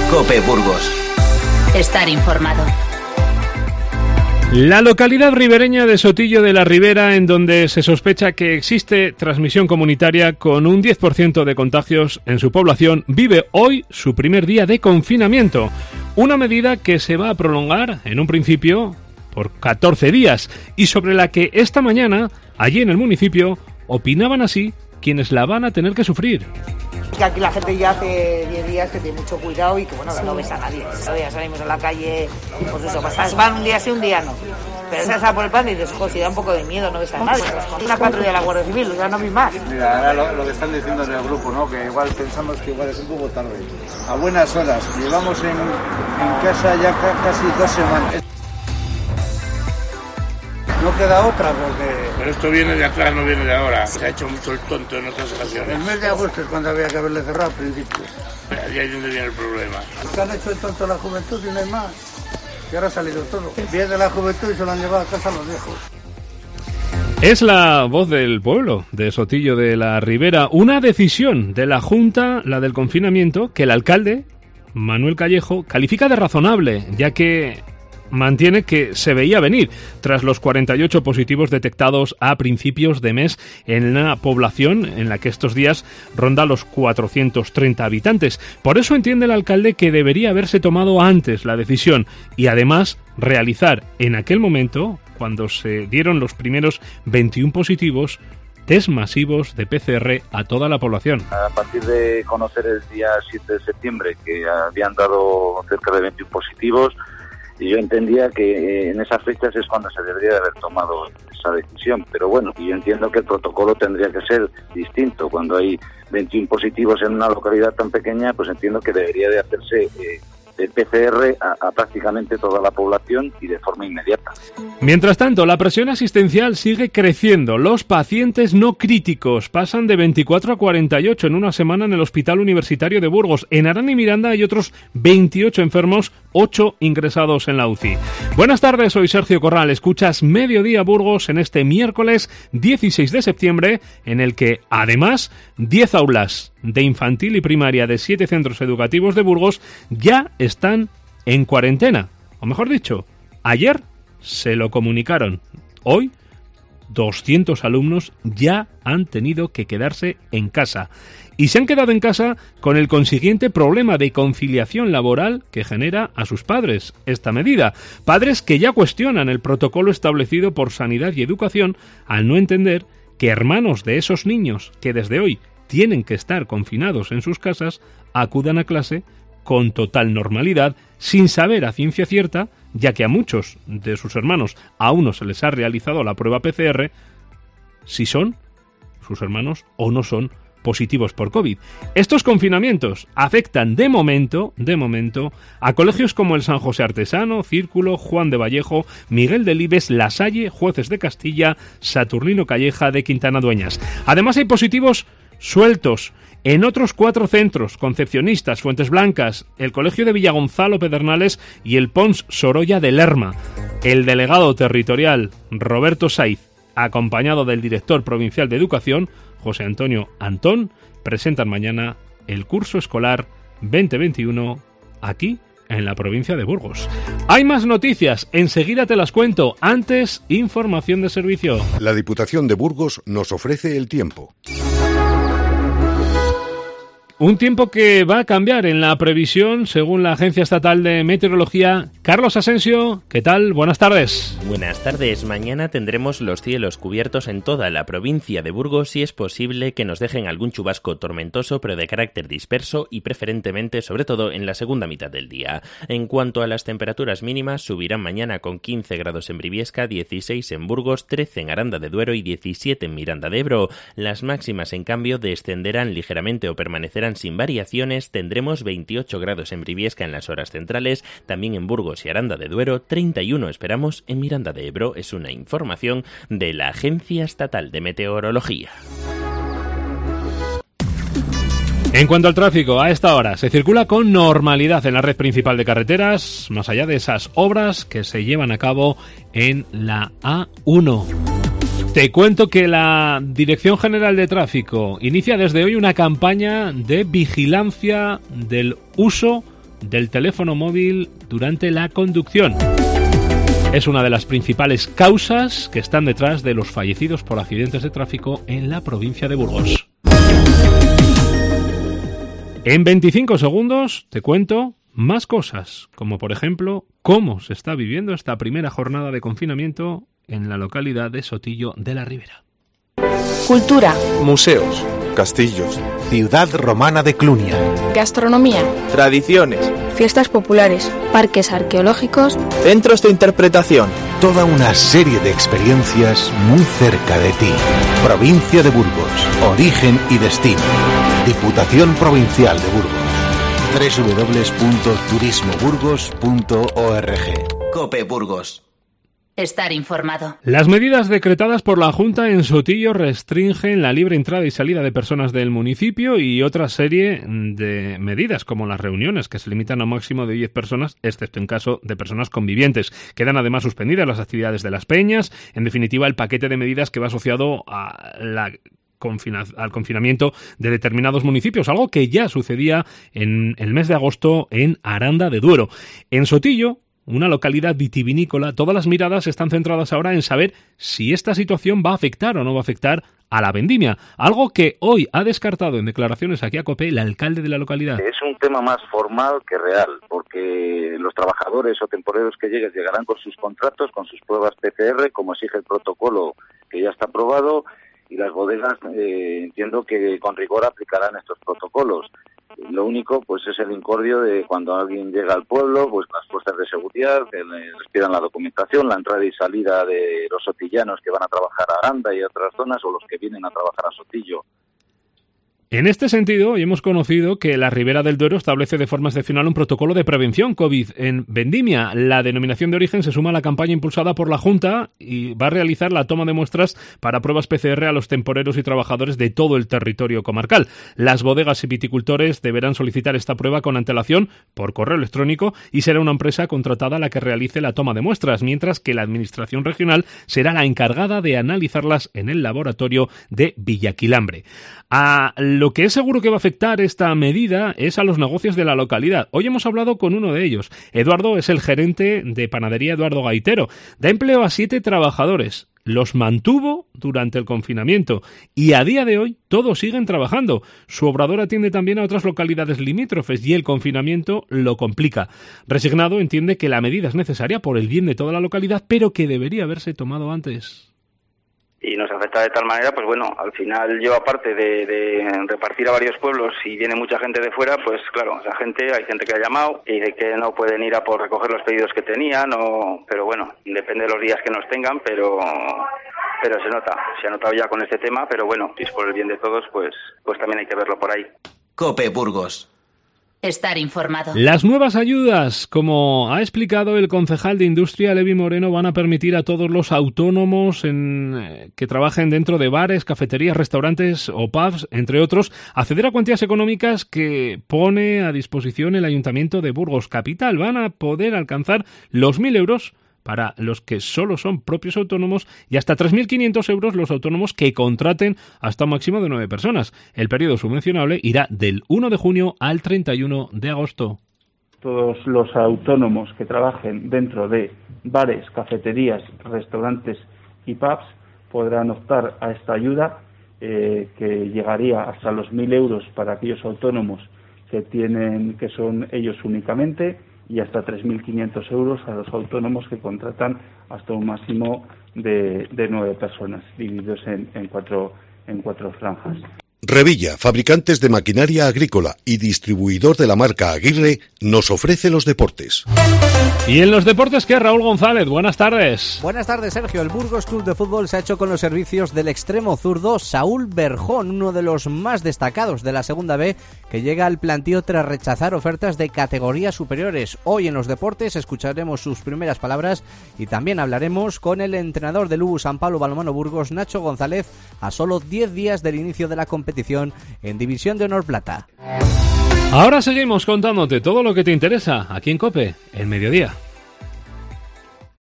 COPE Burgos. Estar informado. La localidad ribereña de Sotillo de la Ribera, en donde se sospecha que existe transmisión comunitaria con un 10% de contagios en su población, vive hoy su primer día de confinamiento. Una medida que se va a prolongar, en un principio, por 14 días, y sobre la que esta mañana, allí en el municipio, opinaban así quienes la van a tener que sufrir. Que aquí la gente ya hace 10 días que tiene mucho cuidado y que bueno, no ves a nadie. Ya salimos a la calle y pues eso, van un día sí, un día no. Pero se por el pan y dices, joder, si da un poco de miedo, no ves a nadie. Una patrulla de la Guardia Civil, ya no vi más. Mira, ahora lo que están diciendo en el grupo, ¿no? Que igual pensamos que igual es un poco tarde. A buenas horas, llevamos en casa ya casi 2 semanas. No queda otra porque... Pero esto viene de atrás, no viene de ahora. Se ha hecho mucho el tonto en otras ocasiones. El mes de agosto es cuando había que haberle cerrado a principios. Ahí es donde viene el problema. Se han hecho el tonto a la juventud y no hay más. Y ahora ha salido todo. Viene la juventud y se lo han llevado a casa los viejos. Es la voz del pueblo de Sotillo de la Ribera. Una decisión de la Junta, la del confinamiento, que el alcalde, Manuel Callejo, califica de razonable, ya que mantiene que se veía venir tras los 48 positivos detectados a principios de mes en una población en la que estos días ronda los 430 habitantes. Por eso entiende el alcalde que debería haberse tomado antes la decisión y además realizar en aquel momento, cuando se dieron los primeros 21 positivos, test masivos de PCR a toda la población. A partir de conocer el día 7 de septiembre que habían dado cerca de 21 positivos, y yo entendía que en esas fechas es cuando se debería de haber tomado esa decisión. Pero bueno, yo entiendo que el protocolo tendría que ser distinto. Cuando hay 21 positivos en una localidad tan pequeña, pues entiendo que debería de hacerse el PCR a prácticamente toda la población y de forma inmediata. Mientras tanto, la presión asistencial sigue creciendo. Los pacientes no críticos pasan de 24 a 48 en una semana en el Hospital Universitario de Burgos. En Arana y Miranda hay otros 28 enfermos, 8 ingresados en la UCI. Buenas tardes, soy Sergio Corral. Escuchas Mediodía Burgos en este miércoles 16 de septiembre, en el que, además, 10 aulas de infantil y primaria de 7 centros educativos de Burgos ya están en cuarentena. O mejor dicho, ayer se lo comunicaron. Hoy 200 alumnos ya han tenido que quedarse en casa. Y se han quedado en casa con el consiguiente problema de conciliación laboral que genera a sus padres esta medida. Padres que ya cuestionan el protocolo establecido por Sanidad y Educación al no entender que hermanos de esos niños que desde hoy tienen que estar confinados en sus casas acudan a clase con total normalidad, sin saber a ciencia cierta, ya que a muchos de sus hermanos aún no se les ha realizado la prueba PCR, si son sus hermanos o no son positivos por COVID. Estos confinamientos afectan de momento, a colegios como el San José Artesano, Círculo, Juan de Vallejo, Miguel Delibes, La Salle, Jueces de Castilla, Saturnino Calleja de Quintana Dueñas. Además hay positivos sueltos en otros 4 centros: Concepcionistas, Fuentes Blancas, el Colegio de Villagonzalo Pedernales y el Pons Sorolla de Lerma. El delegado territorial Roberto Saiz, acompañado del director provincial de Educación, José Antonio Antón, presentan mañana el curso escolar 2021 aquí en la provincia de Burgos. Hay más noticias, enseguida te las cuento. Antes, información de servicio. La Diputación de Burgos nos ofrece el tiempo. Un tiempo que va a cambiar en la previsión, según la Agencia Estatal de Meteorología. Carlos Asensio, ¿qué tal? Buenas tardes. Buenas tardes. Mañana tendremos los cielos cubiertos en toda la provincia de Burgos y es posible que nos dejen algún chubasco tormentoso, pero de carácter disperso y preferentemente, sobre todo, en la segunda mitad del día. En cuanto a las temperaturas mínimas, subirán mañana con 15 grados en Briviesca, 16 en Burgos, 13 en Aranda de Duero y 17 en Miranda de Ebro. Las máximas, en cambio, descenderán ligeramente o permanecerán sin variaciones. Tendremos 28 grados en Briviesca en las horas centrales, también en Burgos y Aranda de Duero, 31 esperamos en Miranda de Ebro. Es una información de la Agencia Estatal de Meteorología. En cuanto al tráfico, a esta hora se circula con normalidad en la red principal de carreteras, más allá de esas obras que se llevan a cabo en la A1. Te cuento que la Dirección General de Tráfico inicia desde hoy una campaña de vigilancia del uso del teléfono móvil durante la conducción. Es una de las principales causas que están detrás de los fallecidos por accidentes de tráfico en la provincia de Burgos. En 25 segundos te cuento más cosas, como por ejemplo cómo se está viviendo esta primera jornada de confinamiento en la localidad de Sotillo de la Ribera. Cultura, museos, castillos, ciudad romana de Clunia, gastronomía, tradiciones, fiestas populares, parques arqueológicos, centros de interpretación. Toda una serie de experiencias muy cerca de ti. Provincia de Burgos, origen y destino. Diputación Provincial de Burgos. www.turismoburgos.org. COPE Burgos. Estar informado. Las medidas decretadas por la Junta en Sotillo restringen la libre entrada y salida de personas del municipio y otra serie de medidas, como las reuniones, que se limitan a un máximo de 10 personas, excepto en caso de personas convivientes. Quedan además suspendidas las actividades de las peñas. En definitiva, el paquete de medidas que va asociado al confinamiento de determinados municipios, algo que ya sucedía en el mes de agosto en Aranda de Duero. En Sotillo, una localidad vitivinícola, todas las miradas están centradas ahora en saber si esta situación va a afectar o no va a afectar a la vendimia, algo que hoy ha descartado en declaraciones aquí a COPE el alcalde de la localidad. Es un tema más formal que real, porque los trabajadores o temporeros que lleguen llegarán con sus contratos, con sus pruebas PCR, como exige el protocolo que ya está aprobado, y las bodegas entiendo que con rigor aplicarán estos protocolos. Lo único pues es el incordio de cuando alguien llega al pueblo, pues las fuerzas de seguridad que les pidan la documentación, la entrada y salida de los sotillanos que van a trabajar a Aranda y a otras zonas, o los que vienen a trabajar a Sotillo. En este sentido, hoy hemos conocido que la Ribera del Duero establece de forma excepcional un protocolo de prevención COVID en vendimia. La denominación de origen se suma a la campaña impulsada por la Junta y va a realizar la toma de muestras para pruebas PCR a los temporeros y trabajadores de todo el territorio comarcal. Las bodegas y viticultores deberán solicitar esta prueba con antelación por correo electrónico y será una empresa contratada la que realice la toma de muestras, mientras que la Administración regional será la encargada de analizarlas en el laboratorio de Villaquilambre. A lo que es seguro que va a afectar esta medida es a los negocios de la localidad. Hoy hemos hablado con uno de ellos. Eduardo es el gerente de panadería Eduardo Gaitero. Da empleo a 7 trabajadores. Los mantuvo durante el confinamiento y a día de hoy todos siguen trabajando. Su obrador atiende también a otras localidades limítrofes y el confinamiento lo complica. Resignado, entiende que la medida es necesaria por el bien de toda la localidad, pero que debería haberse tomado antes. Y nos afecta de tal manera, pues bueno, al final yo aparte de repartir a varios pueblos y viene mucha gente de fuera, pues claro, esa gente, hay gente que ha llamado y de que no pueden ir a por recoger los pedidos que tenían, pero bueno, depende de los días que nos tengan, pero se ha notado ya con este tema, pero bueno, si es por el bien de todos, pues también hay que verlo por ahí. COPE Burgos. Estar informado. Las nuevas ayudas, como ha explicado el concejal de Industria, Levi Moreno, van a permitir a todos los autónomos que trabajen dentro de bares, cafeterías, restaurantes o pubs, entre otros, acceder a cuantías económicas que pone a disposición el Ayuntamiento de Burgos Capital. Van a poder alcanzar los 1.000 euros para los que solo son propios autónomos y hasta 3.500 euros los autónomos que contraten hasta un máximo de 9 personas. El periodo subvencionable irá del 1 de junio al 31 de agosto. Todos los autónomos que trabajen dentro de bares, cafeterías, restaurantes y pubs podrán optar a esta ayuda que llegaría hasta los 1.000 euros para aquellos autónomos que son ellos únicamente, y hasta 3.500 euros a los autónomos que contratan hasta un máximo de 9 personas, divididos en cuatro franjas. Revilla, fabricantes de maquinaria agrícola y distribuidor de la marca Aguirre, nos ofrece los deportes. Y en los deportes, ¿qué? Raúl González, buenas tardes. Buenas tardes, Sergio. El Burgos Club de Fútbol se ha hecho con los servicios del extremo zurdo Saúl Berjón, uno de los más destacados de la Segunda B, que llega al plantío tras rechazar ofertas de categorías superiores. Hoy en los deportes escucharemos sus primeras palabras y también hablaremos con el entrenador del UBU San Pablo Balonmano Burgos, Nacho González, a solo 10 días del inicio de la competición en División de Honor Plata. Ahora seguimos contándote todo lo que te interesa aquí en COPE, el mediodía.